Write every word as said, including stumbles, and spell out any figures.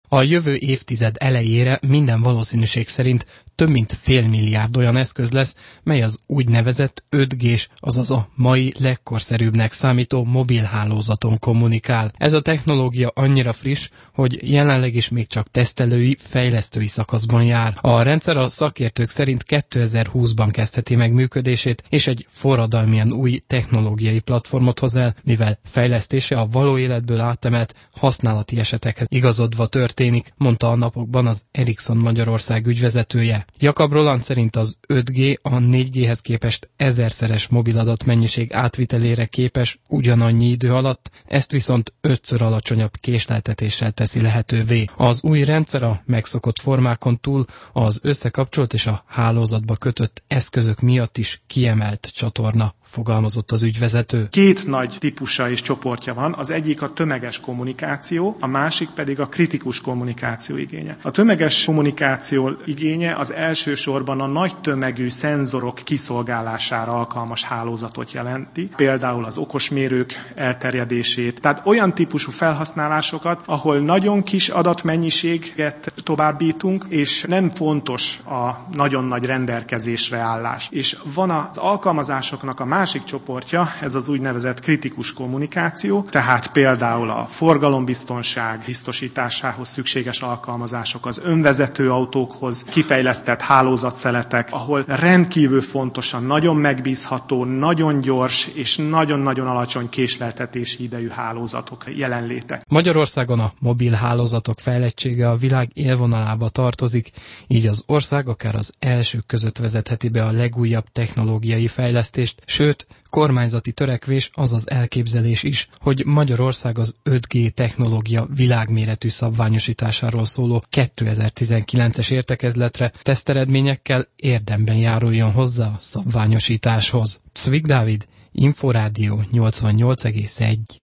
A jövő évtized elejére minden valószínűség szerint több mint fél milliárd olyan eszköz lesz, mely az úgynevezett öt gés, azaz a mai legkorszerűbbnek számító mobilhálózaton kommunikál. Ez a technológia annyira friss, hogy jelenleg is még csak tesztelői, fejlesztői szakaszban jár. A rendszer a szakértők szerint kétezer-húszban kezdheti meg működését, és egy forradalmian új technológiai platformot hoz el, mivel fejlesztése a való életből átemelt használati esetekhez igazodva történik, mondta a napokban az Ericsson Magyarország ügyvezetője. Jakab Roland szerint az öt gé a négy géhez képest ezerszeres mobiladat mennyiség átvitelére képes ugyanannyi idő alatt, ezt viszont ötször alacsonyabb késleltetéssel teszi lehetővé. Az új rendszer a megszokott formákon túl az összekapcsolt és a hálózatba kötött eszközök miatt is kiemelt csatorna, fogalmazott az ügyvezető. Két nagy típusa és csoportja van, az egyik a tömeges kommunikáció, a másik pedig a kritikus kommunikáció igénye. A tömeges kommunikáció igénye az elsősorban a nagy tömegű szenzorok kiszolgálására alkalmas hálózatot jelenti, például az okosmérők elterjedését, tehát olyan típusú felhasználásokat, ahol nagyon kis adatmennyiséget továbbítunk, és nem fontos a nagyon nagy rendelkezésre állás. És van az alkalmazásoknak a másik csoportja, ez az úgynevezett kritikus kommunikáció, tehát például a forgalombiztonság biztosításához szükséges alkalmazások, az önvezető autókhoz kifejlesztett hálózatszeletek, ahol rendkívül fontosan, nagyon megbízható, nagyon gyors és nagyon-nagyon alacsony késleltetési idejű hálózatok jelenléte. Magyarországon a mobil hálózatok fejlettsége a világ élvonalába tartozik, így az ország akár az elsők között vezetheti be a legújabb technológiai fejlesztést, sőt, kormányzati törekvés az az elképzelés is, hogy Magyarország az öt gé technológia világméretű szabványosításáról szóló kétezer-tizenkilences értekezletre teszteredményekkel érdemben járuljon hozzá a szabványosításhoz. Cvik Dávid, Inforádió nyolcvannyolc egész egy.